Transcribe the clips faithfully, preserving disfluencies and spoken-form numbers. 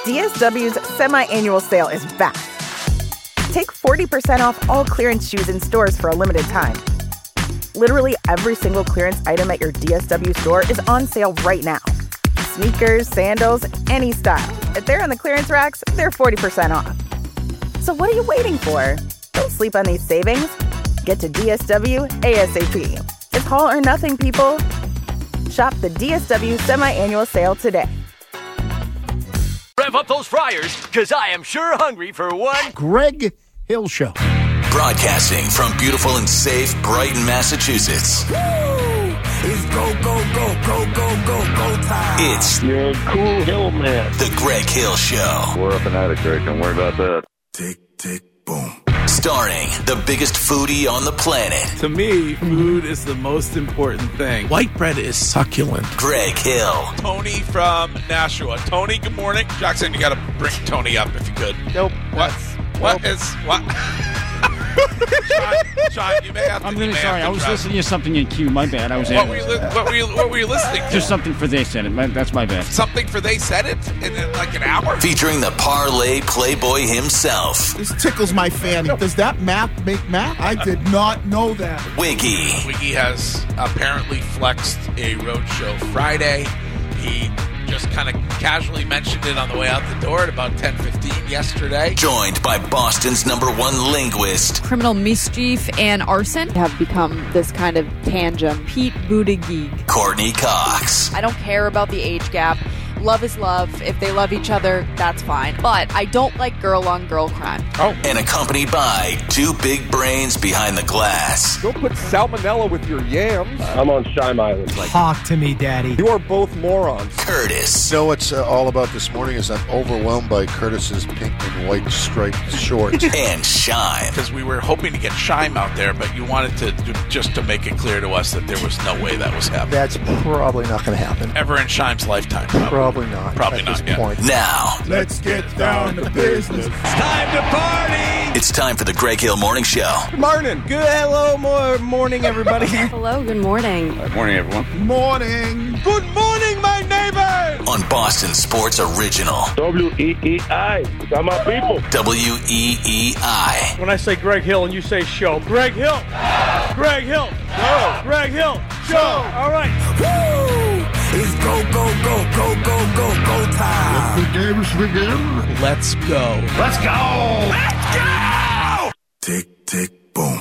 D S W's semi-annual sale is back. Take forty percent off all clearance shoes in stores for a limited time. Literally every single clearance item at your D S W store is on sale right now. Sneakers, sandals, any style. If they're on the clearance racks, they're forty percent off. So what are you waiting for? Don't sleep on these savings. Get to D S W ASAP. It's all or nothing, people. Shop the D S W semi-annual sale today. Rev up those fryers, because I am sure hungry for one Greg Hill Show. Broadcasting from beautiful and safe Brighton, Massachusetts. Woo! It's go, go, go, go, go, go, go time. It's You're a cool hill man. The Greg Hill Show. We're up and at it, Greg. Don't worry about that. Tick, tick, boom. Starring the biggest foodie on the planet. To me, food is the most important thing. White bread is succulent. Greg Hill. Tony from Nashua. Tony, good morning. Jackson, you got to bring Tony up if you could. Nope. What? What Nope. is what? Sean, Sean, you may have to. I'm you really may sorry. have I was to listening to something in queue. My bad. I was What in. were you? Li- what were you? What were you listening to? Just something for they said it. My, that's my bad. Something for they said it in uh, like an hour. Featuring the parlay playboy himself. This tickles my fanny. Does that math make math? I did not know that. Wiggy. Wiggy has apparently flexed a roadshow Friday. He just kind of casually mentioned it on the way out the door at about ten fifteen yesterday. Joined by Boston's number one linguist. Criminal mischief and arson have become this kind of tangent. Pete Buttigieg. Courtney Cox. I don't care about the age gap. Love is love. If they love each other, that's fine. But I don't like girl-on-girl crime. Oh. And accompanied by two big brains behind the glass. Don't put salmonella with your yams. I'm on Shime Island. Talk to me, Daddy. You are both morons. Curtis. You know what's uh, all about this morning is I'm overwhelmed by Curtis's pink and white striped shorts. And Shime. Because we were hoping to get Shime out there, but you wanted to to- just to make it clear to us that there was no way that was happening. That's probably not going to happen. Ever in Shime's lifetime. Probably. Probably not. Probably at not, this yeah. point. Now, Let's get down to business. Time to party! it's time for the Greg Hill Morning Show. Good morning. Good hello, more morning, everybody. Hello, good morning. Good morning, everyone. Morning. Good morning, my neighbors. On Boston Sports Original. W E E I. Got my people. W E E I. When I say Greg Hill and you say show, Greg Hill. Greg Hill. Go. Greg Hill. Show. All right. Woo! It's go, go, go, go, go, go, go time. The games begin. Let's go. Let's go. Let's go! Tick, tick, boom.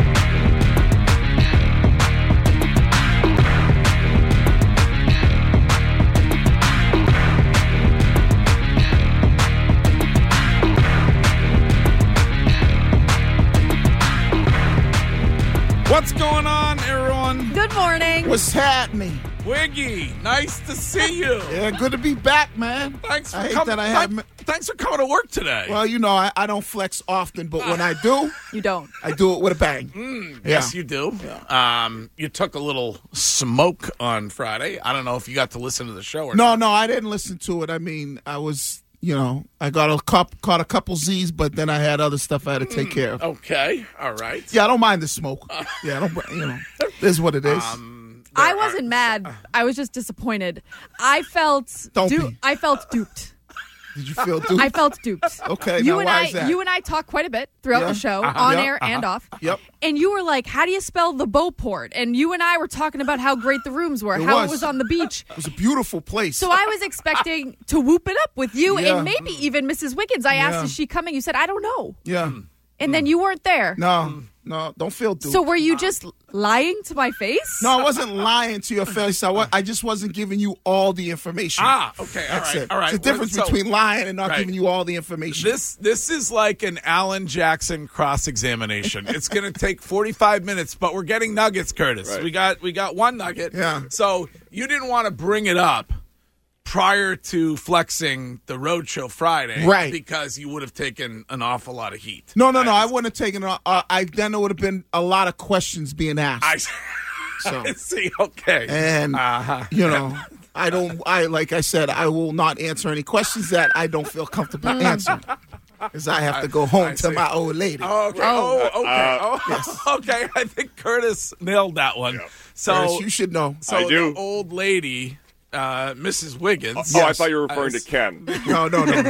What's going on, everyone? Good morning. What's happening? Wiggy, nice to see you. Yeah, good to be back, man. Thanks for I hate coming. that I have. thank- thanks for coming to work today. Well, you know, I, I don't flex often, but when I do, You don't. I do it with a bang. Mm, Yeah. Yes, you do. Um, you took a little smoke on Friday. I don't know if you got to listen to the show or No, not. no, I didn't listen to it. I mean, I was, you know, I got a cup, caught a couple Z's, but then I had other stuff I had to take care of. Okay, all right. Yeah, I don't mind the smoke. Yeah, I don't, you know, it is what it is. Um, I there wasn't are- mad. I was just disappointed. I felt Don't du- be. I felt duped. Did you feel duped? I felt duped. Okay, you now and why I, is that? you and I talked quite a bit throughout Yeah. the show, Uh-huh. on Yep. air and off. Yep. And you were like, "How do you spell the Beauport?" And you and I were talking about how great the rooms were, It how was. it was on the beach. It was a beautiful place. So I was expecting to whoop it up with you Yeah. and maybe even Missus Wiggins. I asked, Yeah. "Is she coming?" You said, "I don't know," yeah. and then you weren't there. No, no, don't feel duped. So were you just lying to my face? no, I wasn't lying to your face. I, wa- I just wasn't giving you all the information. Ah, okay, all That's right, it. all right. It's the difference So- between lying and not Right. giving you all the information. This this is like an Alan Jackson cross examination. It's going to take forty-five minutes, but we're getting nuggets, Curtis. Right. We got we got one nugget. Yeah. So you didn't want to bring it up prior to flexing the Roadshow Friday, Right. Because you would have taken an awful lot of heat. no, no, no. I wouldn't have taken. Uh, I then there would have been a lot of questions being asked. I, So. I see. Okay. and Uh-huh. you know, I don't. I like I said, I will not answer any questions that I don't feel comfortable answering, because I have to go home I to see. my old lady. Oh, okay. Oh. Oh, okay. oh, okay. I think Curtis nailed that one. So Curtis, you should know. So I do. the old lady uh, Missus Wiggins. Oh, yes. I thought you were referring as, to Ken. No, no, no. no.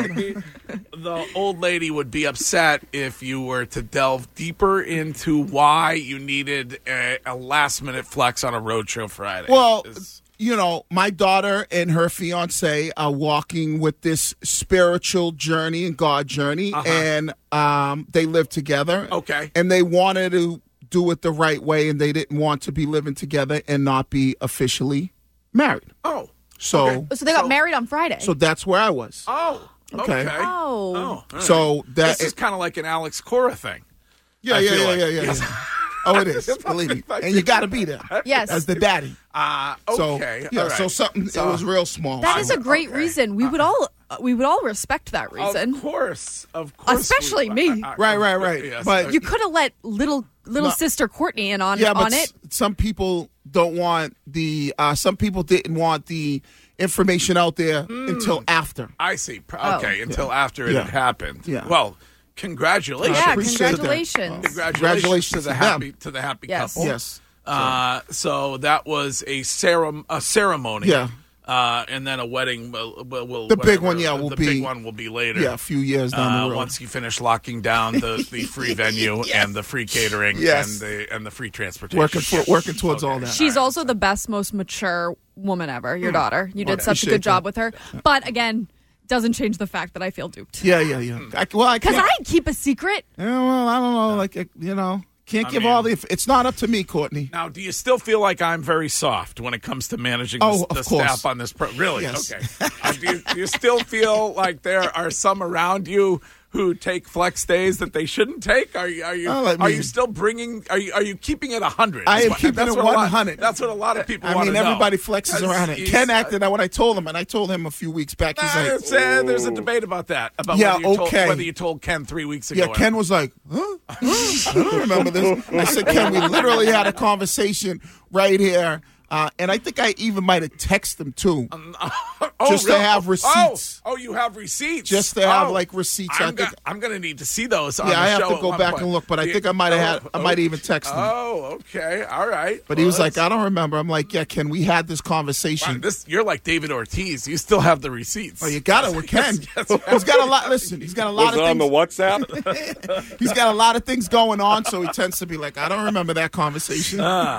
The old lady would be upset if you were to delve deeper into why you needed a, a last-minute flex on a Roadshow Friday. Well, it's, you know, my daughter and her fiance are walking with this spiritual journey and God journey, uh-huh. and um, they live together. Okay. And they wanted to do it the right way, and they didn't want to be living together and not be officially married. Oh. So, okay. so they got so, married on Friday. So that's where I was. Oh. Okay. okay. Oh. oh right. So that this is kind of like an Alex Cora thing. Yeah, I yeah, yeah, like. yeah, yeah, yeah. Oh, it is. Believe me. And you got to be there. Yes. As the daddy. Uh, okay. So, yeah, all right. so something, so, it was real small. That is a great okay. reason. We would all uh, we would all respect that reason. Of course. Of course. Especially we, me. I, I, right, right, right. Yes. But you could have let little little no, sister Courtney in on, yeah, but on it. S- some people don't want the, uh, some people didn't want the information out there mm. until after. I see. Okay, oh. until yeah. after it yeah. had happened. Yeah. Well, congratulations. Yeah, appreciate congratulations. that. Congratulations. Congratulations to the to happy them. to the happy Yes. couple. Yes. Uh, so that was a, cere- a ceremony. Yeah. Uh, and then a wedding will, will, will The big whatever, one, yeah, will the be. The big one will be later. Yeah, a few years down uh, the road. Once you finish locking down the, the free venue yes. and the free catering yes. and the and the free transportation. Working, for, working towards okay. all that. She's also the best, most mature woman ever, your daughter. You did Well, such a good job with her. But again, doesn't change the fact that I feel duped. Yeah, yeah, yeah. I, well, I Because can't. I keep a secret. Yeah, well, I don't know. Like, you know. Can't I give mean, all the. It's not up to me, Courtney. Now, do you still feel like I'm very soft when it comes to managing oh, the, the of course. staff on this program? Really? Yes. Okay. uh, do, you, do you still feel like there are some around you who take flex days that they shouldn't take? Are you are you well, I mean, are you still bringing? Are you are you keeping it a hundred? I am keeping that's it what a lot- one hundred. That's what a lot of people. I want mean, to know. everybody flexes around it. Ken acted out when I told him, and I told him a few weeks back. He's Uh, like, it's, uh, there's a debate about that. About Yeah, whether, you okay. told, whether you told Ken three weeks ago. Yeah, Ken was like, huh? Huh? I don't remember this. I said, Ken, we literally had a conversation right here. Uh, and I think I even might have texted him, too, Um, oh, just really? to have receipts. Oh, oh, you have receipts? Just to have, oh, like, receipts. I'm, I think, go- I'm going to need to see those on yeah, the I have show to at go one back point. and look, but I Yeah. think I might have had, Oh, I might have even texted him. Oh, okay. All right. But well, he was like, that's- I don't remember. I'm like, yeah, Ken, we had this conversation. Wow, this, you're like David Ortiz. You still have the receipts. Oh, you got it with Ken. Yes, yes, He's got a lot. Listen, he's got a lot Was of it on things. the WhatsApp? He's got a lot of things going on, so he tends to be like, I don't remember that conversation.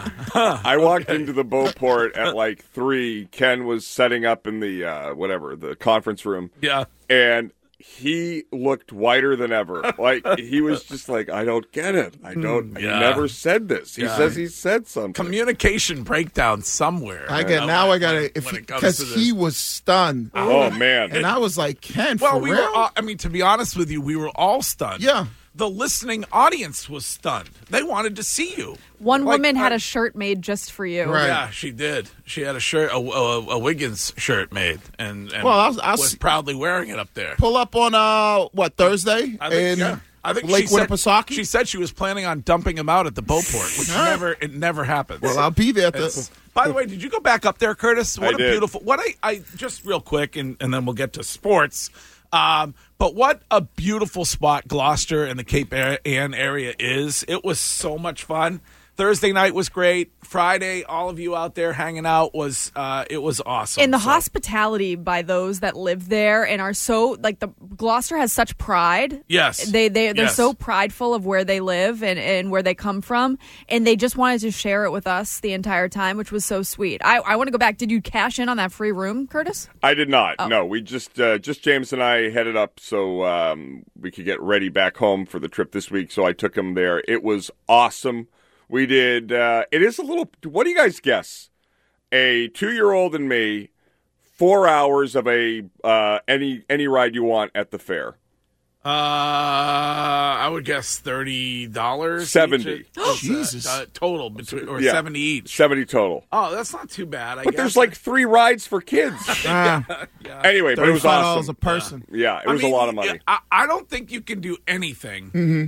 I walked into the Beauport at like three. Ken was setting up in the uh, whatever the conference room. Yeah. And he looked whiter than ever. Like he was just like, I don't get it. I don't. Yeah. He never said this. He Yeah. says he said something. Communication breakdown somewhere. I get now. I got to when it comes because to this. he was stunned. Oh man! And I was like, Ken, Well, for we real? were. All, I mean, to be honest with you, we were all stunned. Yeah. The listening audience was stunned. They wanted to see you. One Like, woman had uh, a shirt made just for you. Right. Yeah, she did. She had a shirt, a, a, a Wiggins shirt made, and, and Well, I'll- I'll was see- proudly wearing it up there. Pull up on uh what Thursday I think, in yeah. I think Lake she said, Winnipesaukee. she said she was planning on dumping him out at the Beauport, which All right. never it never happens. Well, I'll be there. At the, It's- by the way, did you go back up there, Curtis? What I a did. beautiful. What I, I just real quick, and, and then we'll get to sports. Um, but what a beautiful spot Gloucester and the Cape Ann area is. It was so much fun. Thursday night was great. Friday, all of you out there hanging out was uh, it was awesome. And the So- hospitality by those that live there and are so like the Gloucester has such pride. Yes. They they they're Yes. so prideful of where they live and, and where they come from, and they just wanted to share it with us the entire time, which was so sweet. I, I want to go back. Did you cash in on that free room, Curtis? I did not. Oh. No, we just uh, just James and I headed up so um, we could get ready back home for the trip this week. So I took him there. It was awesome. We did. Uh, it is a little. What do you guys guess? A two-year-old and me, four hours of a uh, any any ride you want at the fair. Uh, I would guess thirty dollars. seventy. Jesus. Uh, total between or Yeah. seventy each. Seventy total. Oh, that's not too bad. I But guess. there's like three rides for kids. Ah, Anyway, but it was thirty-five dollars awesome. a person. Yeah, it I was mean, a lot of money. I, I don't think you can do anything Mm-hmm.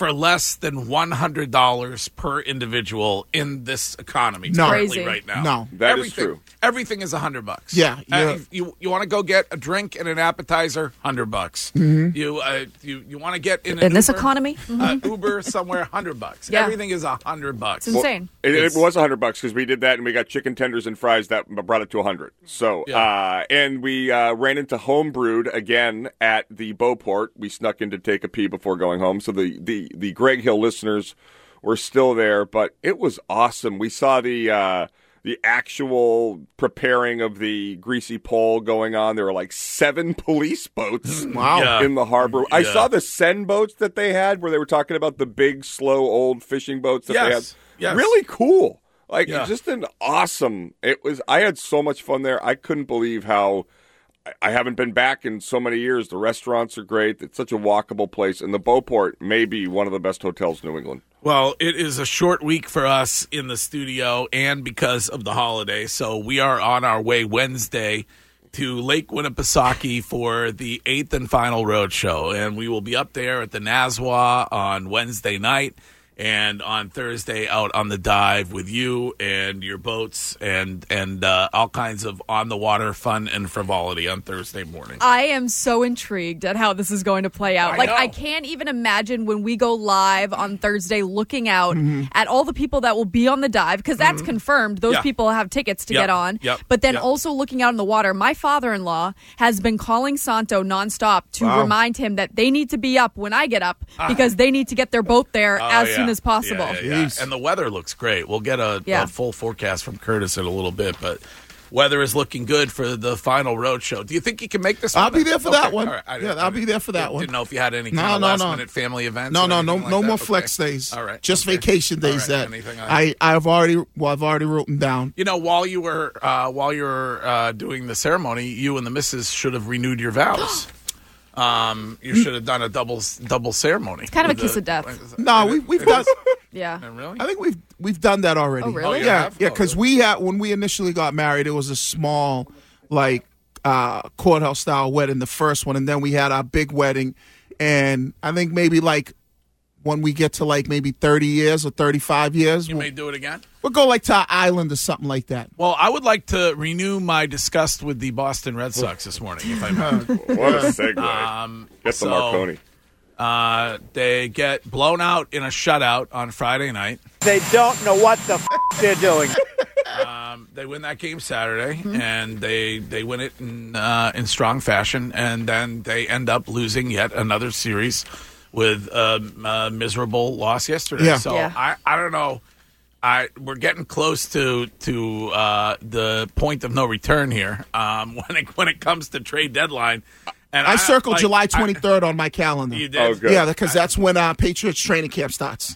for less than one hundred dollars per individual in this economy No. currently Crazy. right now. No. That is everything, true. Everything is one hundred bucks. Yeah, Uh, yeah. if you you want to go get a drink and an appetizer, one hundred bucks. Mm-hmm. You uh, you you want to get in an In this Uber, economy? uh, Uber somewhere, one hundred bucks. Yeah. Everything is one hundred bucks. It's insane. It, it It's- was one hundred bucks because we did that and we got chicken tenders and fries that brought it to one hundred. So, Yeah. uh, and we uh, ran into Homebrewed again at the Beauport. We snuck in to take a pee before going home. So the, the, the Greg Hill listeners were still there, but it was awesome. We saw the uh, the actual preparing of the greasy pole going on. There were like seven police boats Wow. Yeah. in the harbor. I Yeah. saw the Seine boats that they had where they were talking about the big, slow, old fishing boats that they had. Yes. Yes. Really cool. Like, Yeah. just an awesome. It was. I had so much fun there. I couldn't believe how. I- I haven't been back in so many years. The restaurants are great. It's such a walkable place, and the Beauport may be one of the best hotels in New England. Well, it is a short week for us in the studio and because of the holiday. So we are on our way Wednesday to Lake Winnipesaukee for the eighth and final road show. And we will be up there at the Nazwa on Wednesday night and on Thursday out on the dive with you and your boats and, and uh, all kinds of on-the-water fun and frivolity on Thursday morning. I am so intrigued at how this is going to play out. I like, know. I can't even imagine when we go live on Thursday looking out at all the people that will be on the dive, because that's confirmed. Those Yeah. people have tickets to Yep. get on. Yep. But then Yep. also looking out in the water, my father-in-law has been calling Santo nonstop to Wow. remind him that they need to be up when I get up because they need to get their boat there Oh, as yeah. soon as possible. Yeah, yeah, yeah. Jeez. And the weather looks great. We'll get a, Yeah. a full forecast from Curtis in a little bit, but weather is looking good for the final road show. Do you think you can make this I'll one? be there for Okay, that one. all right. I Yeah, didn't- I'll I be didn't- there for that didn't one. know if you had any No, kind of no, last no. minute family events. No, or no, no, anything like no that? more Okay. flex days. All right. Just Okay. vacation days All right. that Anything I, I've already, well, I've already written down. You know, while you were uh, while you were uh, doing the ceremony, you and the missus should have renewed your vows. Um, you should have done a double double ceremony. It's kind of a kiss of death. No, we, we've done. Yeah. Really? I think we've we've done that already. Oh, really? Oh, you Yeah, have? yeah. Oh, Because really? we had when we initially got married, it was a small, like, uh, courthouse style wedding, the first one, and then we had our big wedding, and I think maybe like when we get to like maybe thirty years or thirty-five years, You we'll, may do it again. we'll go like to our island or something like that. Well, I would like to renew my disgust with the Boston Red Sox this morning, if I may. What a segue! Um, Get the so, Marconi. Uh, they get blown out in a shutout on Friday night. They don't know what the f- they're doing. Um, they win that game Saturday, and they they win it in uh, in strong fashion, and then they end up losing yet another series with a, a miserable loss yesterday. Yeah. So Yeah. I, I don't know. I we're getting close to to uh, the point of no return here um, when it when it comes to trade deadline. And I circled like, July I- twenty-third on my calendar. You did. Oh, good. Yeah, because that's when uh, Patriots training camp starts.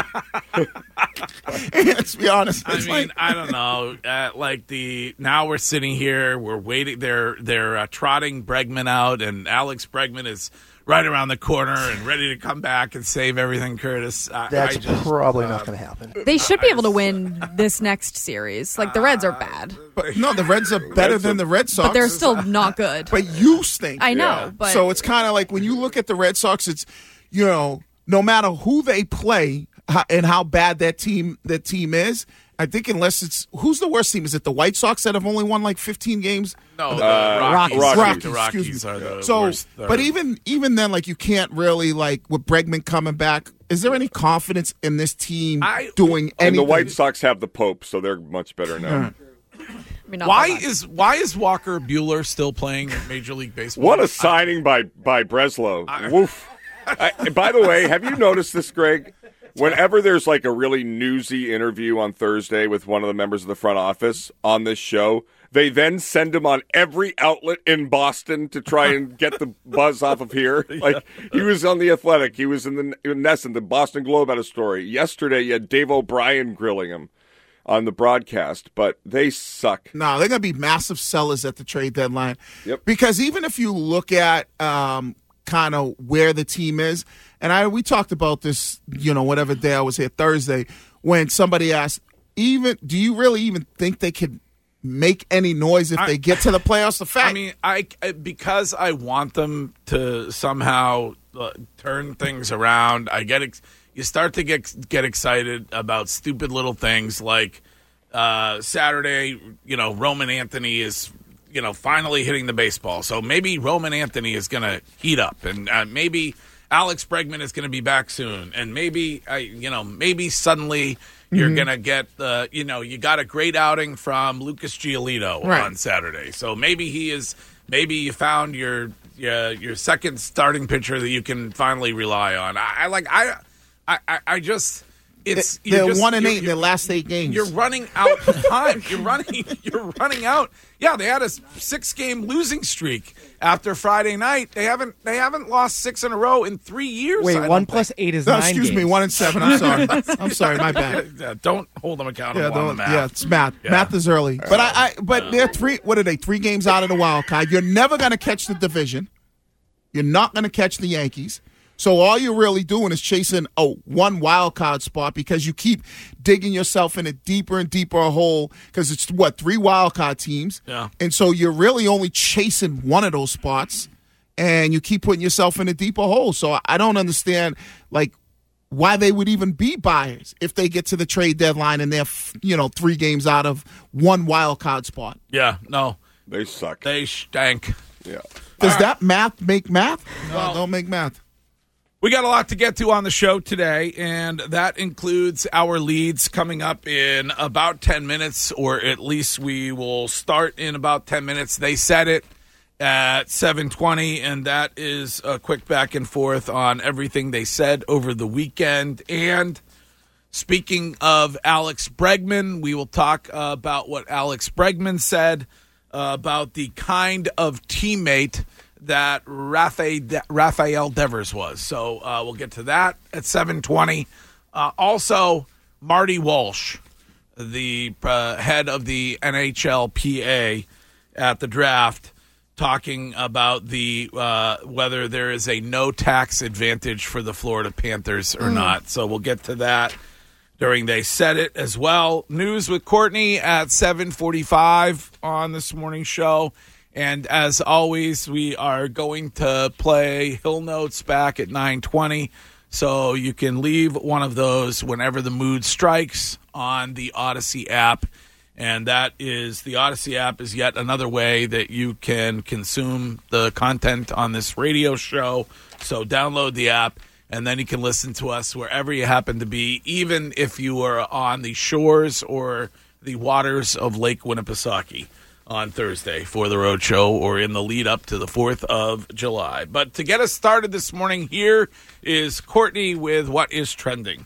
Let's be honest. I It's mean, like- I don't know. Uh, like the now we're sitting here, we're waiting. They're they're uh, trotting Bregman out, and Alex Bregman is right around the corner and ready to come back and save everything. Curtis, I, That's I just, probably uh, not going to happen. They should be able to win this next series. Like, the Reds are bad, but no, the Reds are better Reds than are- the Red Sox. but they're still not good. But you stink. I know, Yeah. but So it's kind of like when you look at the Red Sox, it's, you know, no matter who they play ho- and how bad that team that team is, I think unless it's who's the worst team? Is it the White Sox that have only won like fifteen games? No, the Uh, Rockies. Rockies. Rockies, The excuse Rockies me. are the So, worst. They're- but even even then, like you can't really like with Bregman coming back. Is there any confidence in this team I- doing And anything? the White Sox have the Pope, so they're much better now. I mean, not why that much. is why is Walker Bueller still playing Major League Baseball? What a signing by by Breslow. Woof. I, by the way, have you noticed this, Greg? Whenever there's like a really newsy interview on Thursday with one of the members of the front office on this show, they then send him on every outlet in Boston to try and get the buzz off of here. Like he was on The Athletic, he was in the in Nesson, the Boston Globe had a story. Yesterday, you had Dave O'Brien grilling him on the broadcast, but they suck. No, they're going to be massive sellers at the trade deadline. Yep. Because even if you look at um, kind of where the team is, and I we talked about this, you know, whatever day I was here, Thursday, when somebody asked, even do you really even think they could make any noise if I- they get to the playoffs? The fact, I mean, I I- because I want them to somehow uh, turn things around. I get ex- you start to get get excited about stupid little things like uh, Saturday. You know, Roman Anthony is you know finally hitting the baseball, so maybe Roman Anthony is going to heat up, and uh, maybe Alex Bregman is going to be back soon, and maybe I you know maybe suddenly. You're mm-hmm. going to get the, you know, you got a great outing from Lucas Giolito right. on Saturday. So maybe he is, maybe you found your your, your second starting pitcher that you can finally rely on. I, I like, I, I, I just, it's. They're just, one and eight in their last eight games. You're running out of time. You're running, you're running out. Yeah, they had a six game losing streak after Friday night. They haven't, they haven't lost six in a row in three years. Wait, I one think. plus eight is no, nine excuse games. me, one and seven. I'm sorry. I'm sorry, my bad. Yeah, don't hold them accountable Yeah, on the math. yeah, it's math. Yeah. Math is early, but I, I but they're three. What are they? Three games out of the wild card. You're never going to catch the division. You're not going to catch the Yankees. So all you're really doing is chasing a one wild card spot because you keep digging yourself in a deeper and deeper hole because it's what three wild card teams. Yeah. And so you're really only chasing one of those spots, and you keep putting yourself in a deeper hole. So I don't understand like why they would even be buyers if they get to the trade deadline and they're you know three games out of one wild card spot. Yeah, no, they suck. They stank. Yeah. Does All that right. math make math? No, Well, don't make math. We got a lot to get to on the show today, and that includes our leads coming up in about ten minutes, or at least we will start in about ten minutes. They said it at seven twenty, and that is a quick back and forth on everything they said over the weekend. And speaking of Alex Bregman, we will talk uh, about what Alex Bregman said uh, about the kind of teammate that Rafael, De- Rafael Devers was. So uh, we'll get to that at seven twenty. Uh, also, Marty Walsh, the uh, head of the N H L P A at the draft, talking about the uh, whether there is a no tax advantage for the Florida Panthers or mm. not. So we'll get to that during They Said It as well. News with Courtney at seven forty-five on this morning's show. And as always, we are going to play Hill Notes back at nine twenty. So you can leave one of those whenever the mood strikes on the Odyssey app. And that is, the Odyssey app is yet another way that you can consume the content on this radio show. So download the app, and then you can listen to us wherever you happen to be, even if you are on the shores or the waters of Lake Winnipesaukee on Thursday for the road show or in the lead up to the fourth of July. But to get us started this morning, here is Courtney with What is Trending.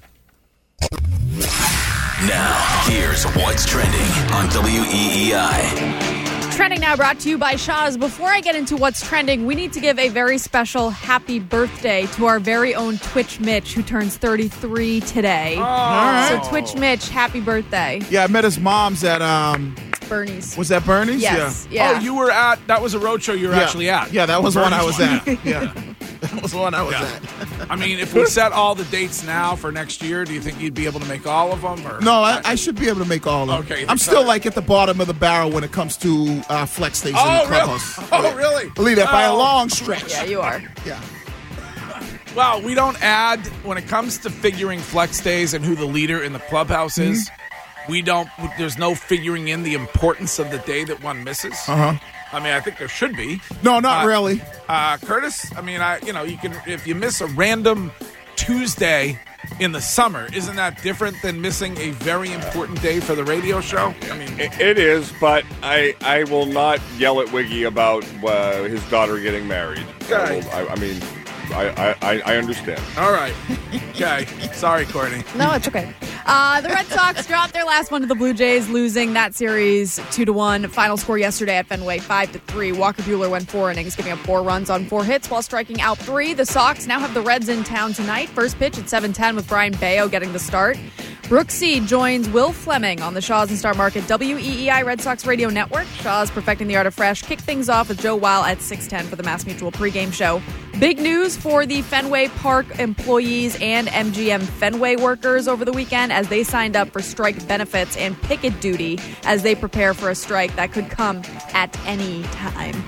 Now, here's What's Trending on W E E I. Trending now brought to you by Shaw's. Before I get into what's trending, we need to give a very special happy birthday to our very own Twitch Mitch, who turns thirty-three today. Oh. So Twitch Mitch, happy birthday. Yeah, I met his mom's at um Bernie's. Was that Bernie's? Yes. Yeah. Yeah. Oh, you were at, that was a road show you were yeah. actually at. Yeah, that was the one I was Bernie's at. Yeah. That was the one I was Yeah. at. I mean, if we set all the dates now for next year, do you think you'd be able to make all of them? Or? No, I, I should be able to make all of them. Okay, I'm still like at the bottom of the barrel when it comes to uh, flex stays Oh, in the clubhouse. really? Oh, really? Believe that by a Oh. long stretch. Yeah, you are. Yeah. Well, we don't add, when it comes to figuring flex days and who the leader in the clubhouse Mm-hmm. is, we don't, there's no figuring in the importance of the day that one misses. Uh-huh. I mean, I think there should be. No, not Uh, really. Uh, Curtis, I mean, I you know, you can, if you miss a random Tuesday in the summer, isn't that different than missing a very important day for the radio show? I mean, It, it is, but I I will not yell at Wiggy about uh, his daughter getting married. I, will, I, I mean, I, I, I understand. all right. Okay. Sorry, Courtney. No, it's okay. Uh, the Red Sox dropped their last one to the Blue Jays, losing that series two to one. Final score yesterday at Fenway, five to three. Walker Buehler went four innings, giving up four runs on four hits while striking out three. The Sox now have the Reds in town tonight. First pitch at seven ten with Brian Bayo getting the start. Brooksy joins Will Fleming on the Shaw's and Star Market W E E I Red Sox Radio Network. Shaw's Perfecting the Art of Fresh kick things off with Joe Weil at six ten for the Mass Mutual pregame show. Big news for the Fenway Park employees and M G M Fenway workers over the weekend as they signed up for strike benefits and picket duty as they prepare for a strike that could come at any time.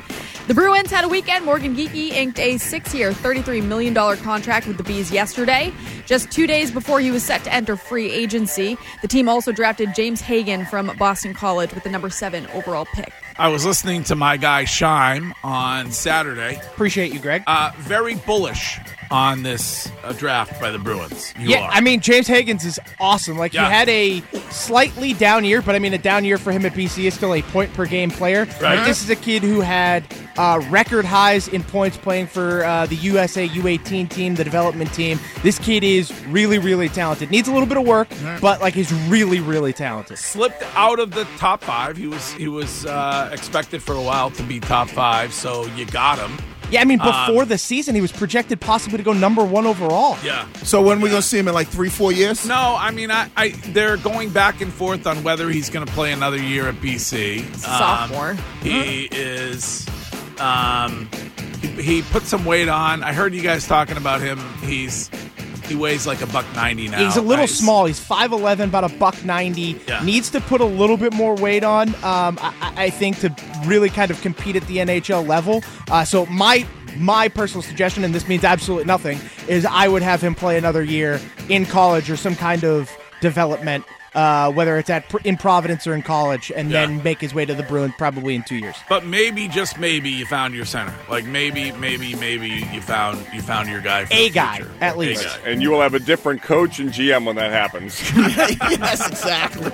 The Bruins had a weekend. Morgan Geekie inked a six-year, thirty-three million dollars contract with the Bees yesterday, just two days before he was set to enter free agency. The team also drafted James Hagan from Boston College with the number seven overall pick. I was listening to my guy Shime on Saturday. Appreciate you, Greg. Uh, very bullish on this uh, draft by the Bruins. You yeah, are. I mean, James Higgins is awesome. Like, yeah. he had a slightly down year, but I mean, a down year for him at B C is still a point-per-game player. Right. Like, this is a kid who had uh, record highs in points playing for uh, the U S A U eighteen team, the development team. This kid is really, really talented. Needs a little bit of work, mm-hmm. but, like, he's really, really talented. Slipped out of the top five. He was, he was uh, expected for a while to be top five, so you got him. Yeah, I mean, before um, the season, he was projected possibly to go number one overall. Yeah. So when are we going to see him in like three, four years? No, I mean, I, I they're going back and forth on whether he's going to play another year at B C. Um, Sophomore. He is. Um, he, he put some weight on. I heard you guys talking about him. He's he weighs like a buck ninety now. He's a little Nice. small. He's five eleven, about a buck ninety. Yeah. Needs to put a little bit more weight on, um, I, I think, to really kind of compete at the N H L level. Uh, so my my personal suggestion, and this means absolutely nothing, is I would have him play another year in college or some kind of development, uh, whether it's at in Providence or in college, and Yeah. then make his way to the Bruins probably in two years. But maybe, just maybe, you found your center. Like maybe, maybe, maybe you found you found your guy. For A the guy, future. at A least. guy. And you will have a different coach and G M when that happens. Yes, exactly.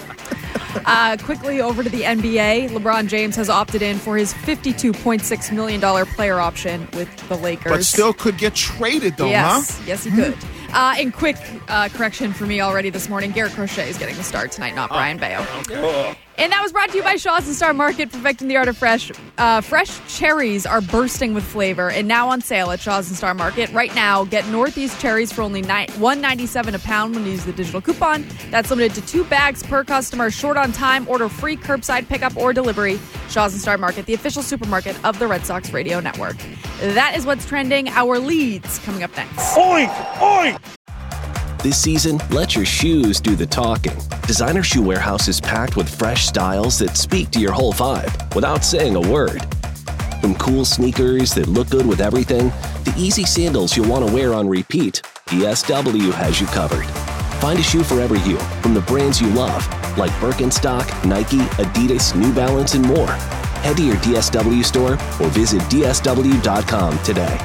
Uh, quickly over to the N B A. LeBron James has opted in for his fifty-two point six million dollars player option with the Lakers. But still could get traded, though, yes, huh? Yes, he could. Uh, in quick uh, correction for me already this morning, Garrett Crochet is getting the start tonight, not Brian Bayo. Okay. And that was brought to you by Shaw's and Star Market, perfecting the art of fresh. Uh, fresh cherries are bursting with flavor and now on sale at Shaw's and Star Market. Right now, get Northeast cherries for only one dollar and ninety-seven cents a pound when you use the digital coupon. That's limited to two bags per customer. Short on time. Order free curbside pickup or delivery. Shaw's and Star Market, the official supermarket of the Red Sox Radio Network. That is what's trending. Our leads coming up next. Oink! Oink! This season, let your shoes do the talking. Designer Shoe Warehouse is packed with fresh styles that speak to your whole vibe without saying a word. From cool sneakers that look good with everything, to easy sandals you'll want to wear on repeat, D S W has you covered. Find a shoe for every you from the brands you love, like Birkenstock, Nike, Adidas, New Balance, and more. Head to your D S W store or visit D S W dot com today.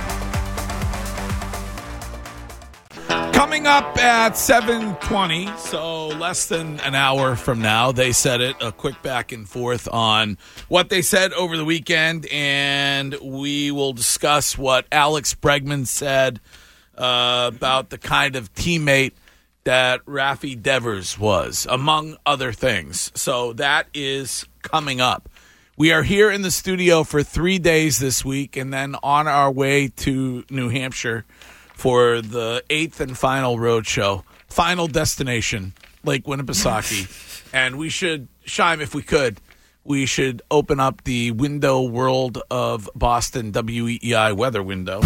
Coming up at seven twenty, so less than an hour from now, They Said It, a quick back and forth on what they said over the weekend, and we will discuss what Alex Bregman said uh, about the kind of teammate that Rafi Devers was, among other things. So that is coming up. We are here in the studio for three days this week, and then on our way to New Hampshire for the eighth and final road show, final destination, Lake Winnipesaukee. And we should, Shime, if we could, we should open up the window world of Boston W E E I weather window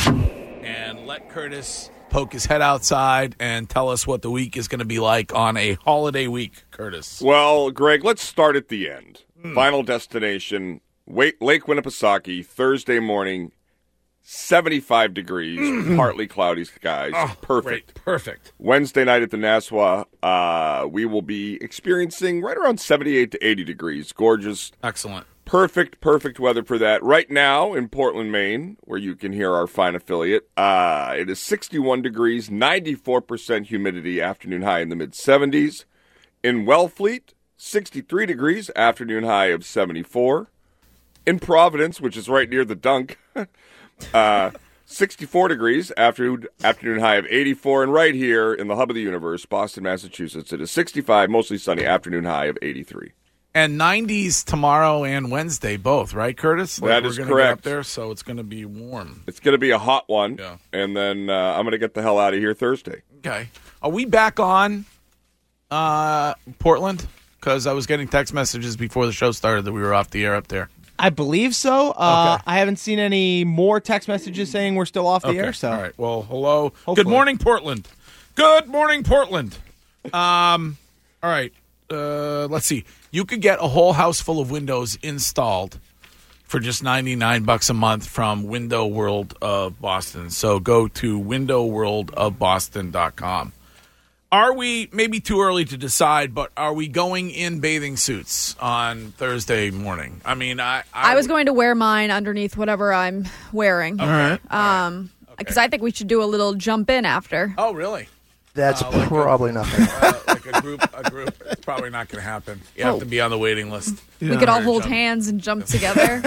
and let Curtis poke his head outside and tell us what the week is going to be like on a holiday week, Curtis. Well, Greg, let's start at the end. Mm. Final destination, Lake Winnipesaukee, Thursday morning, seventy-five degrees, mm. partly cloudy skies. Oh, perfect. Great. Perfect. Wednesday night at the Nassau, uh, we will be experiencing right around seventy-eight to eighty degrees. Gorgeous. Excellent. Perfect, perfect weather for that. Right now in Portland, Maine, where you can hear our fine affiliate, uh, it is sixty-one degrees, ninety-four percent humidity, afternoon high in the mid-seventies. In Wellfleet, sixty-three degrees, afternoon high of seventy-four. In Providence, which is right near the dunk, uh, sixty-four degrees, afternoon, afternoon high of eighty-four. And right here in the hub of the universe, Boston, Massachusetts, it is sixty-five, mostly sunny, afternoon high of eighty-three. And nineties tomorrow and Wednesday both, right, Curtis? Like that we're is gonna correct. Get up there, so it's going to be warm. It's going to be a hot one. Yeah. And then uh, I'm going to get the hell out of here Thursday. Okay. Are we back on uh, Portland? Because I was getting text messages before the show started that we were off the air up there. I believe so. Uh, Okay. I haven't seen any more text messages saying we're still off the Okay. air. So, all right. Well, hello. Hopefully. Good morning, Portland. Good morning, Portland. Um. All right. Uh. Let's see. You could get a whole house full of windows installed for just ninety-nine bucks a month from Window World of Boston. So go to window world of boston dot com. Are we, maybe too early to decide, but are we going in bathing suits on Thursday morning? I mean, I... I, I was going to wear mine underneath whatever I'm wearing. Okay. All right. Um, because okay. I think we should do a little jump in after. Oh, really? That's uh, like probably a, nothing. Uh, like a group, a group. It's probably not going to happen. You oh. have to be on the waiting list. We yeah. could all hold jump. hands and jump together.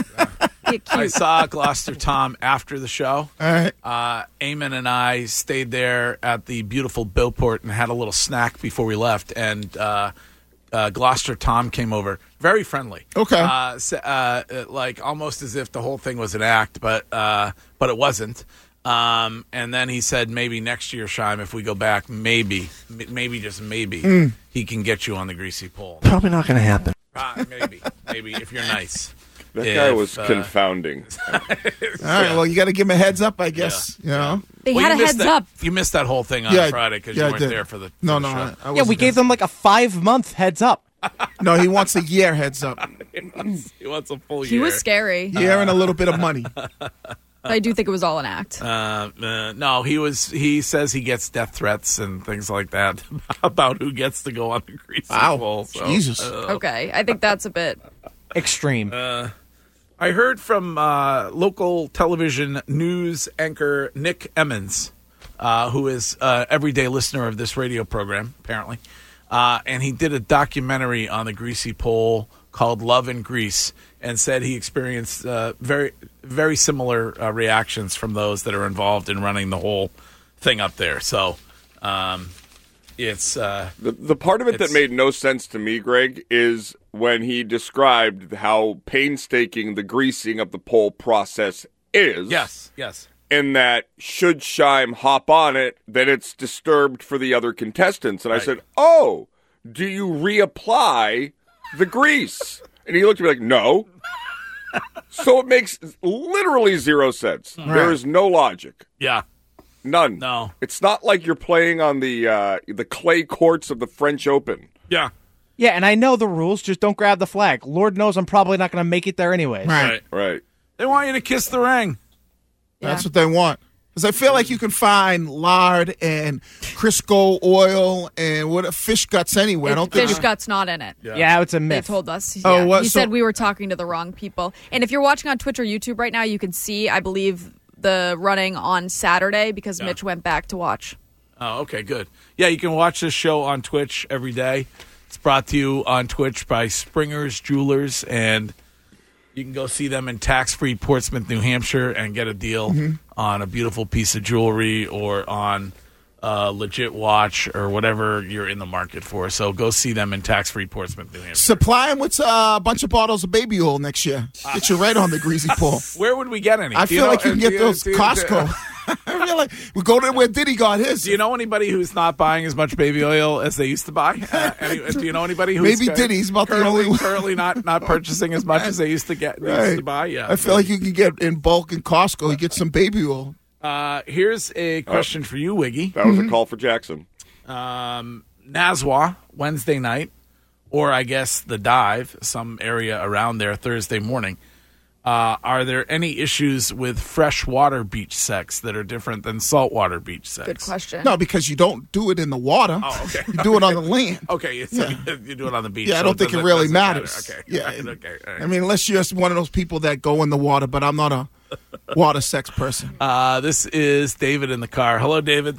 I saw Gloucester Tom after the show. All right. Uh, Eamon and I stayed there at the beautiful Beauport and had a little snack before we left. And uh, uh, Gloucester Tom came over, very friendly. Okay. Uh, uh, like almost as if the whole thing was an act, but uh, but it wasn't. Um, and then he said, maybe next year, Shime, if we go back, maybe, maybe just maybe, mm. he can get you on the greasy pole. Probably not going to happen. Uh, maybe, maybe if you're nice. That if, guy was uh, confounding. All right, well, you got to give him a heads up, I guess. Yeah. You know? They well, had a heads that, up. You missed that whole thing on yeah, Friday because yeah, you weren't there for the for No, the no. show. I, I yeah, we gave there. them like a five-month heads up. No, he wants a year heads up. he, wants, he wants a full he year. He was scary. Year uh, and a little bit of money. I do think it was all an act. Uh, uh, no, he was. He says he gets death threats and things like that about who gets to go on the greasy wow. pole. So, Jesus. Uh, okay, I think that's a bit extreme. Uh, I heard from uh, local television news anchor Nick Emmons, uh, who is an everyday listener of this radio program, apparently, uh, and he did a documentary on the greasy pole called Love and Grease, and said he experienced uh, very, very similar uh, reactions from those that are involved in running the whole thing up there. So, um, it's uh, the the part of it that made no sense to me, Greg, is when he described how painstaking the greasing of the pole process is. Yes, yes. And that should Shime hop on it, then it's disturbed for the other contestants. And right. I said, "Oh, do you reapply the grease?" And he looked at me like, "No." So it makes literally zero sense. Right. There is no logic. Yeah. None. No. It's not like you're playing on the uh, the clay courts of the French Open. Yeah. Yeah, and I know the rules. Just don't grab the flag. Lord knows I'm probably not going to make it there anyway. Right. Right. They want you to kiss the ring. That's yeah. what they want. Because I feel like you can find lard and Crisco oil and what fish guts anywhere. It, I don't fish think guts not in it. Yeah, yeah it's a myth. They told us. Oh, yeah. what? He So, said we were talking to the wrong people. And if you're watching on Twitch or YouTube right now, you can see, I believe, the running on Saturday because yeah. Mitch went back to watch. Oh, okay, good. Yeah, you can watch this show on Twitch every day. It's brought to you on Twitch by Springer's Jewelers, and you can go see them in tax-free Portsmouth, New Hampshire, and get a deal mm-hmm. on a beautiful piece of jewelry or on a legit watch or whatever you're in the market for. So go see them in tax-free Portsmouth, New Hampshire. Supply them with uh, a bunch of bottles of baby oil next year. Get you right on the greasy pole. Where would we get any? I do feel you know, like you can get do, those do, Costco. Do, I feel like we go to where Diddy got his. Do you know anybody who's not buying as much baby oil as they used to buy? Uh, any, do you know anybody who's maybe Diddy's about currently, the only one. currently not, not purchasing as much as they used to get right. used to buy? Yeah, I feel like you can get in bulk in Costco. You get some baby oil. Uh, here's a question uh, for you, Wiggy. That was mm-hmm. a call for Jackson. Um, Nazwa Wednesday night, or I guess the Dive, some area around there Thursday morning. Uh, are there any issues with freshwater beach sex that are different than saltwater beach sex? Good question. No, because you don't do it in the water. Oh, okay. You do it on the land. Okay, so yeah. you do it on the beach. Yeah, I so don't think it really matters. Matter. Okay. Yeah. Right. Okay. All right. I mean, unless you're one of those people that go in the water, but I'm not a water sex person. Uh, this is David in the car. Hello, David.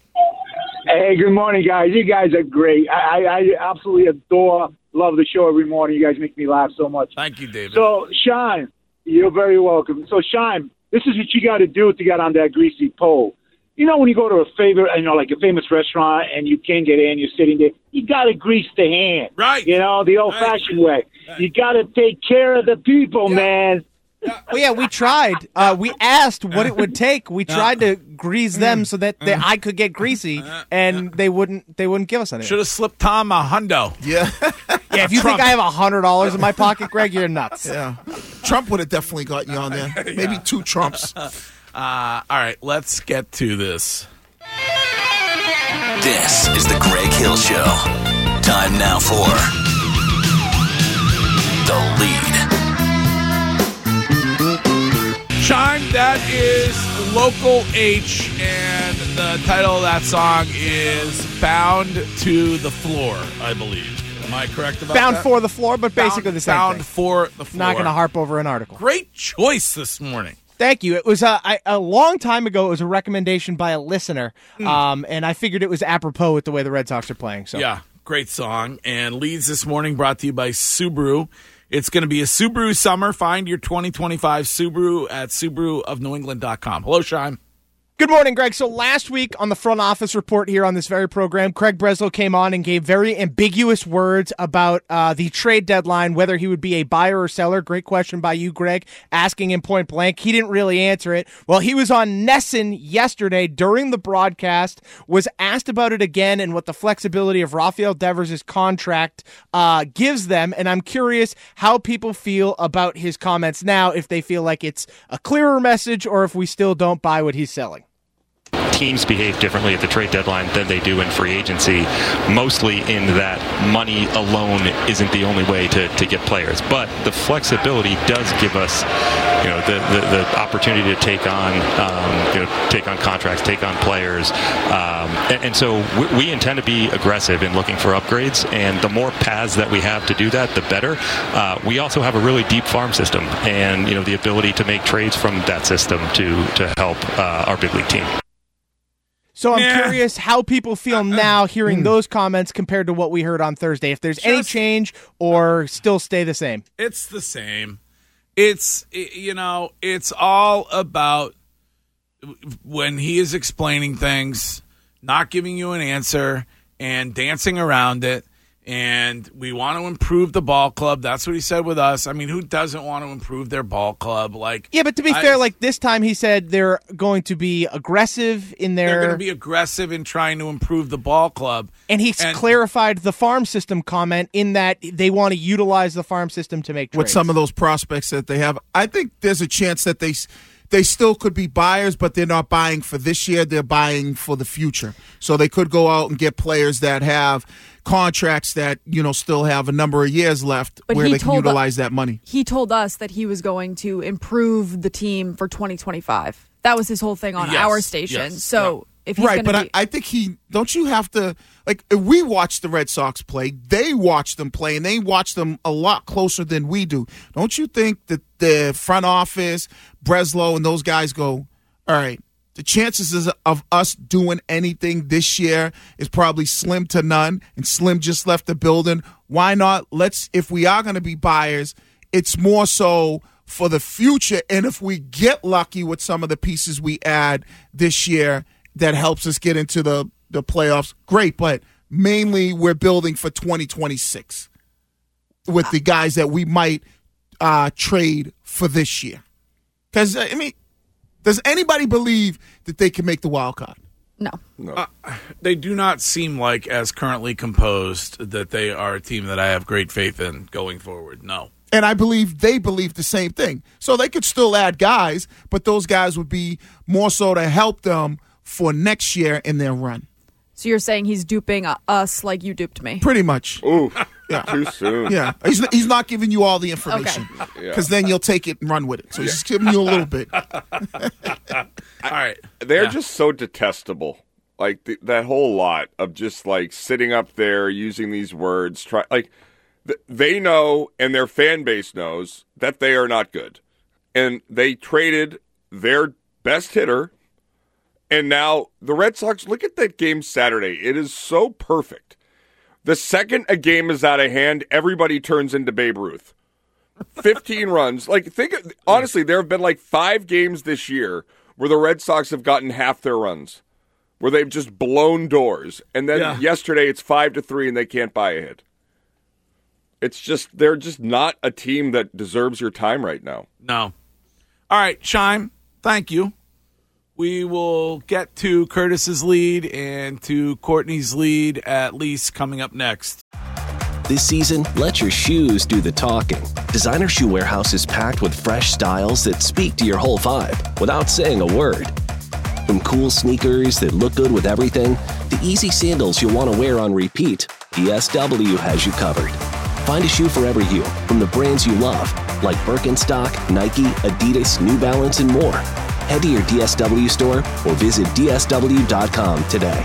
Hey, good morning, guys. You guys are great. I, I, I absolutely adore, love the show every morning. You guys make me laugh so much. Thank you, David. So, Shime, you're very welcome. So, Shime, this is what you got to do to get on that greasy pole. You know, when you go to a favorite, you know, like a famous restaurant, and you can't get in, you're sitting there, you got to grease the hand. Right. You know, the old-fashioned right. way. Right. You got to take care of the people, yeah. man. Yeah. Well, yeah, we tried. Uh, we asked what it would take. We tried to grease them so that they, I could get greasy, and they wouldn't. They wouldn't give us anything. Should have slipped Tom a hundo. Yeah, yeah. If you Trump. think I have a hundred dollars in my pocket, Greg, you're nuts. Yeah, Trump would have definitely got you on there. Maybe yeah. two Trumps. Uh, all right, let's get to this. This is the Greg Hill Show. Time now for The Lead. that is Local H, and the title of that song is Bound to the Floor, I believe. Am I correct about Bound that? for the floor, but basically Bound, the same Bound thing. for the floor. Not going to harp over an article. Great choice this morning. Thank you. It was uh, I, a long time ago. It was a recommendation by a listener, mm. um, and I figured it was apropos with the way the Red Sox are playing. So yeah, great song. And Leads this morning brought to you by Subaru. It's going to be a Subaru summer. Find your twenty twenty-five Subaru at Subaru of New England dot com. Hello, Shime. Good morning, Greg. So last week on the front office report here on this very program, Craig Breslow came on and gave very ambiguous words about uh, the trade deadline, whether he would be a buyer or seller. Great question by you, Greg, asking him point blank. He didn't really answer it. Well, he was on Nesson yesterday during the broadcast, was asked about it again and what the flexibility of Rafael Devers' contract uh, gives them. And I'm curious how people feel about his comments now, if they feel like it's a clearer message or if we still don't buy what he's selling. Teams behave differently at the trade deadline than they do in free agency, mostly in that money alone isn't the only way to, to get players. But the flexibility does give us, you know, the, the, the opportunity to take on, um, you know, take on contracts, take on players. Um, and, and so we, we intend to be aggressive in looking for upgrades. And the more paths that we have to do that, the better. Uh, we also have a really deep farm system and, you know, the ability to make trades from that system to, to help uh, our big league team. So I'm yeah. curious how people feel now hearing those comments compared to what we heard on Thursday. If there's Just, any change or still stay the same. It's the same. It's, you know, it's all about when he is explaining things, not giving you an answer and dancing around it. And we want to improve the ball club. That's what he said with us. I mean, who doesn't want to improve their ball club? Like, yeah, but to be I, fair, like this time he said they're going to be aggressive in their. They're going to be aggressive in trying to improve the ball club. And he and, clarified the farm system comment in that they want to utilize the farm system to make trades. With some of those prospects that they have, I think there's a chance that they. They still could be buyers, but they're not buying for this year. They're buying for the future. So they could go out and get players that have contracts that, you know, still have a number of years left but where they can utilize that money. He told us that he was going to improve the team for twenty twenty-five. That was his whole thing on yes, our station. Yes, so yeah. if he's right, but be- I, I think he don't you have to like if we watch the Red Sox play, they watch them play, and they watch them a lot closer than we do. Don't you think that the front office, Breslow, and those guys go, all right, the chances of us doing anything this year is probably slim to none, and Slim just left the building. Why not? Let's, if we are going to be buyers, it's more so for the future, and if we get lucky with some of the pieces we add this year that helps us get into the, the playoffs, great, but mainly we're building for twenty twenty-six with the guys that we might uh, trade for this year. Because, I mean, does anybody believe that they can make the wild card? No. no. Uh, they do not seem like, as currently composed, that they are a team that I have great faith in going forward. No. And I believe they believe the same thing. So they could still add guys, but those guys would be more so to help them for next year in their run. So you're saying he's duping us like you duped me? Pretty much. Ooh, yeah. Too soon. Yeah, he's he's not giving you all the information because okay. yeah. then you'll take it and run with it. So he's yeah. just giving you a little bit. All right, they're yeah. just so detestable. Like the, that whole lot of just like sitting up there using these words. Try like th- they know and their fan base knows that they are not good, and they traded their best hitter. And now the Red Sox, look at that game Saturday. It is so perfect. The second a game is out of hand, everybody turns into Babe Ruth. fifteen runs. Like, think, honestly, there have been like five games this year where the Red Sox have gotten half their runs, where they've just blown doors. And then yeah. yesterday it's five to three and they can't buy a hit. It's just, they're just not a team that deserves your time right now. No. All right, Shime, thank you. We will get to Curtis's lead and to Courtney's lead at least coming up next. This season, let your shoes do the talking. Designer Shoe Warehouse is packed with fresh styles that speak to your whole vibe without saying a word. From cool sneakers that look good with everything, to easy sandals you'll want to wear on repeat, D S W has you covered. Find a shoe for every you from the brands you love, like Birkenstock, Nike, Adidas, New Balance, and more. Head to your D S W store or visit D S W dot com today.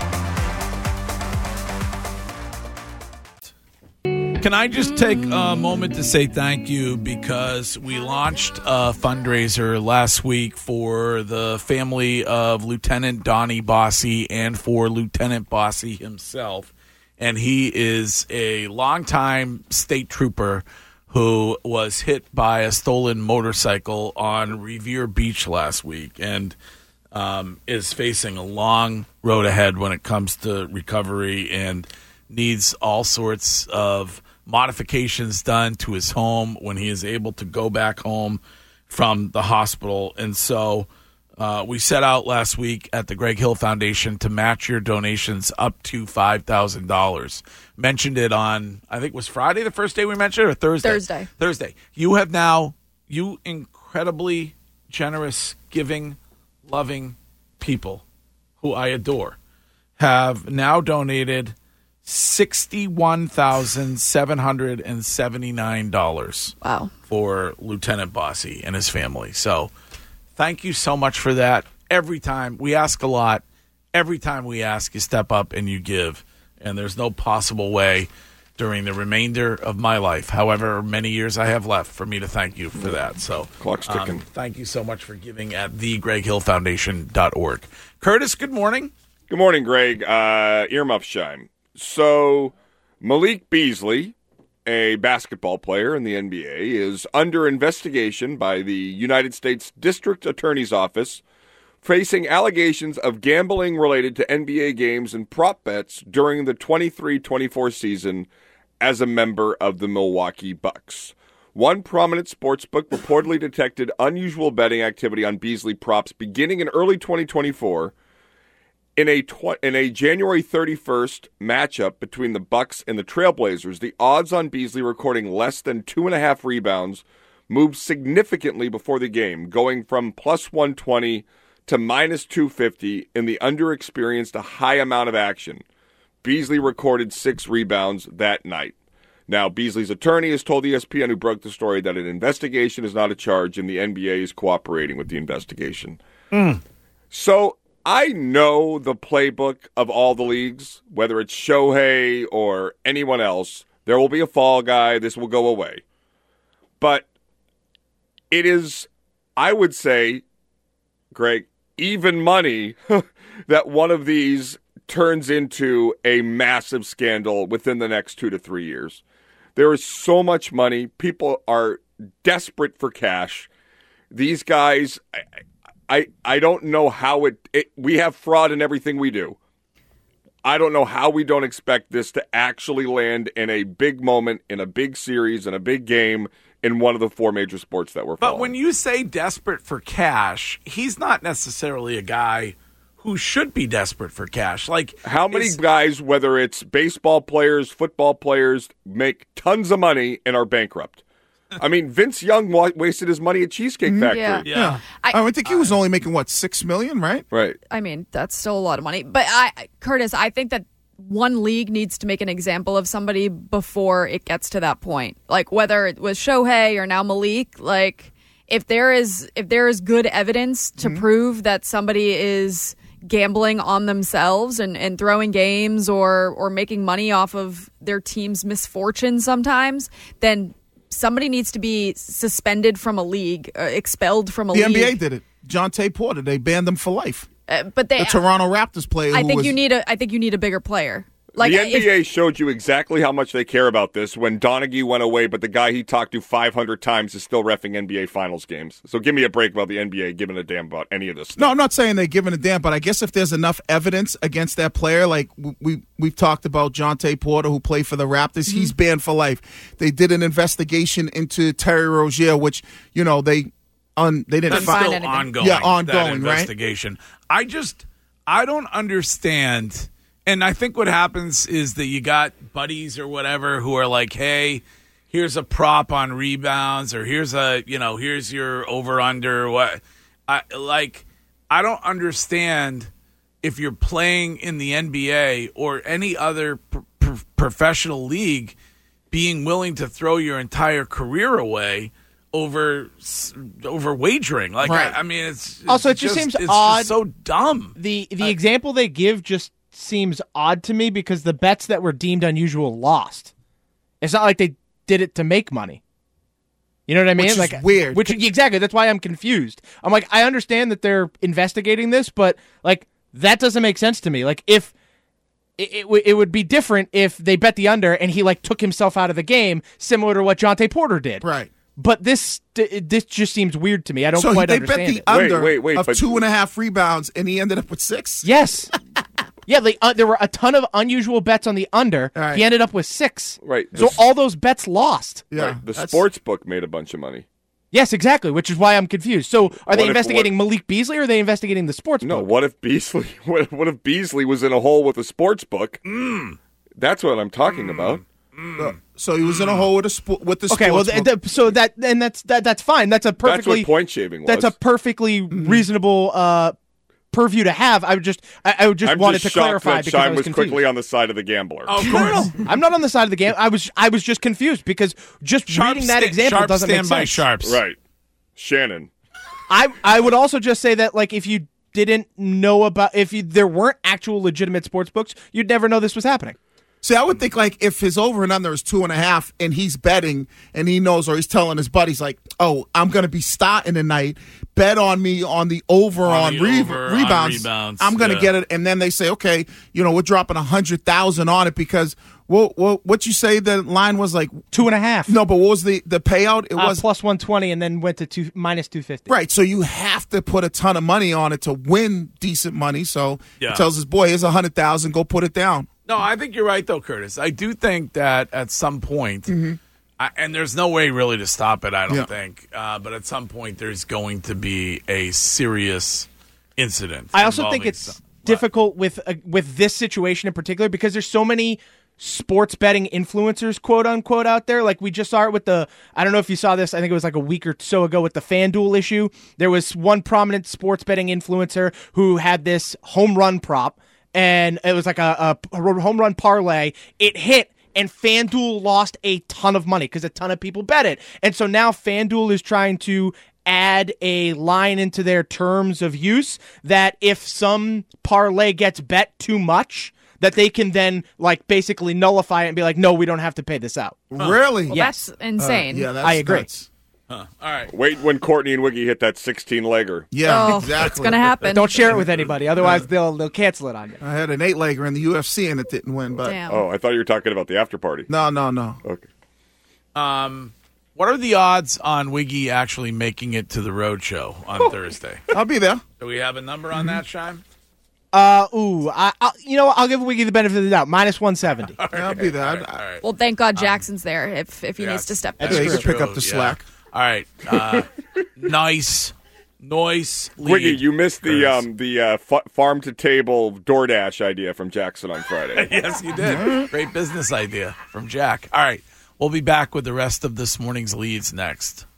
Can I just take a moment to say thank you because we launched a fundraiser last week for the family of Lieutenant Donnie Bossy and for Lieutenant Bossy himself. And he is a longtime state trooper who was hit by a stolen motorcycle on Revere Beach last week and um, is facing a long road ahead when it comes to recovery and needs all sorts of modifications done to his home when he is able to go back home from the hospital. And so uh, we set out last week at the Greg Hill Foundation to match your donations up to five thousand dollars. Mentioned it on, I think it was Friday, the first day we mentioned it, or Thursday? Thursday. Thursday. You have now, you incredibly generous, giving, loving people who I adore have now donated sixty-one thousand seven hundred seventy-nine dollars. Wow. For Lieutenant Bossy and his family. So thank you so much for that. Every time we ask a lot, every time we ask, you step up and you give. And there's no possible way during the remainder of my life, however many years I have left, for me to thank you for that. So clock's ticking. Um, thank you so much for giving at the greg hill foundation dot org. Curtis, good morning. Good morning, Greg. Uh, earmuff shine. So, Malik Beasley, a basketball player in the N B A, is under investigation by the United States District Attorney's Office, facing allegations of gambling related to N B A games and prop bets during the twenty-three twenty-four season as a member of the Milwaukee Bucks. One prominent sportsbook reportedly detected unusual betting activity on Beasley props beginning in early twenty twenty-four. In a tw- in a January thirty-first matchup between the Bucks and the Trailblazers, the odds on Beasley recording less than two and a half rebounds moved significantly before the game, going from plus one twenty to minus two fifty in the underexperienced a high amount of action. Beasley recorded six rebounds that night. Now, Beasley's attorney has told E S P N, who broke the story, that an investigation is not a charge and the N B A is cooperating with the investigation. Mm. So I know the playbook of all the leagues, whether it's Shohei or anyone else. There will be a fall guy. This will go away. But it is, I would say, Greg, even money that one of these turns into a massive scandal within the next two to three years. There is so much money. People are desperate for cash. These guys... I, I, I don't know how it, it... We have fraud in everything we do. I don't know how we don't expect this to actually land in a big moment, in a big series, in a big game, in one of the four major sports that we're following. But when you say desperate for cash, he's not necessarily a guy who should be desperate for cash. Like, how many is, guys, whether it's baseball players, football players, make tons of money and are bankrupt? I mean, Vince Young wa- wasted his money at Cheesecake Factory. Yeah. Yeah. I, I think he was only making, what, six million dollars, right? Right. I mean, that's still a lot of money. But, I, Curtis, I think that one league needs to make an example of somebody before it gets to that point. Like, whether it was Shohei or now Malik, like, if there is if there is good evidence to mm-hmm. prove that somebody is gambling on themselves and, and throwing games or or making money off of their team's misfortune sometimes, then somebody needs to be suspended from a league, uh, expelled from a the league. The N B A did it. Jonte Porter, they banned him for life. Uh, but they, the Toronto Raptors player. I who think was, you need a. I think you need a bigger player. Like the N B A if, showed you exactly how much they care about this when Donaghy went away, but the guy he talked to five hundred times is still reffing N B A Finals games. So give me a break about the N B A giving a damn about any of this stuff. No, I'm not saying they're giving a damn, but I guess if there's enough evidence against that player, like we, we've talked about Jonte Porter, who played for the Raptors, mm-hmm. he's banned for life. They did an investigation into Terry Rozier, which, you know, they un, they didn't That's find still anything. ongoing. Yeah, ongoing, that investigation. Right? I just, I don't understand. And I think what happens is that you got buddies or whatever who are like, hey, here's a prop on rebounds, or here's a, you know, here's your over under. What I like, I don't understand if you're playing in the N B A or any other pr- pr- professional league being willing to throw your entire career away over over wagering. Like, Right. I, I mean, it's, it's also it just, seems it's odd. Just so dumb. The the I- example they give just seems odd to me because the bets that were deemed unusual lost. It's not like they did it to make money. You know what I mean? Which is like weird. Which exactly. That's why I'm confused. I'm like, I understand that they're investigating this, but like that doesn't make sense to me. Like if it, it, w- it would be different if they bet the under and he like took himself out of the game, similar to what Jonte Porter did. Right. But this this just seems weird to me. I don't so quite they understand bet the it. under Wait, wait, wait, of but- two and a half rebounds, and he ended up with six. Yes. Yeah, they, uh, there were a ton of unusual bets on the under. Right. He ended up with six. Right. So The- all those bets lost. Yeah, Right. The that's- sports book made a bunch of money. Yes, exactly, which is why I'm confused. So are they if- investigating Malik Beasley or are they investigating the sports No, book? what if Beasley? What, what if Beasley was in a hole with a sports book? Mm. That's what I'm talking about. Uh, So he was in a hole with, a spo- with the Okay, well, sports th- book. th- so that and that's that that's fine. That's a That's perfectly what point shaving was. that's a perfectly reasonable uh, purview to have. I would just I, I would just I'm wanted just to shocked clarify that because I Shine was, was confused. quickly on the side of the gambler. Of No, no, course. no. I'm not on the side of the game. I was I was just confused because just Sharp reading that sta- example sharp doesn't make stand by sense. sharps. Right. Shannon. I I would also just say that like if you didn't know about if you, there weren't actual legitimate sports books, you'd never know this was happening. See, I would think like if his over and under is two and a half, and he's betting, and he knows, or he's telling his buddies like, "Oh, I'm going to be starting tonight. Bet on me on the over on, On the re- over on rebounds. rebounds, I'm going to yeah. get it." And then they say, "Okay, you know, we're dropping a hundred thousand on it because what what what you say the line was like Two and a half. no, but what was the the payout? It Uh, was plus one twenty and then went to two minus two fifty. right. So you have to put a ton of money on it to win decent money. So Yeah. he tells his boy, "Here's a hundred thousand. Go put it down." No, I think you're right, though, Curtis. I do think that at some point, I, and there's no way really to stop it, I don't Yeah. think, uh, but at some point there's going to be a serious incident. I also think involving it's some- difficult with uh, with this situation in particular because there's so many sports betting influencers, quote unquote, out there. Like we just saw it with the, I don't know if you saw this, I think it was like a week or so ago with the FanDuel issue. There was one prominent sports betting influencer who had this home run prop, and it was like a, a home run parlay. It hit, and FanDuel lost a ton of money because a ton of people bet it. And so now FanDuel is trying to add a line into their terms of use that if some parlay gets bet too much, that they can then like basically nullify it and be like, no, we don't have to pay this out. Really? Well, Yes. that's insane. Uh, yeah, that's I agree. nuts. Huh. All right. Wait when Courtney and Wiggy hit that sixteen legger. Yeah, Oh, exactly. it's going to happen. Don't share it with anybody, otherwise they'll they'll cancel it on you. I had an eight legger in the U F C and it didn't win, but Damn. Oh, I thought you were talking about the after party. no, no, no. Okay. Um, what are the odds on Wiggy actually making it to the road show on Thursday? I'll be there. Do we have a number on that, Shime? Uh, ooh, I, I you know, I'll give Wiggy the benefit of the doubt. Minus one seventy. Yeah, I'll be there. All I- right. All right. Well, thank God Jackson's there if if he Yes. needs to step That's Yeah, in. you can true. pick up the Yeah. slack. All right. Uh, nice, nice lead. Wiggy, you missed the Curtis. um the uh, fa- farm to table DoorDash idea from Jackson on Friday. Yes, you did. Great business idea from Jack. All right. We'll be back with the rest of this morning's leads next.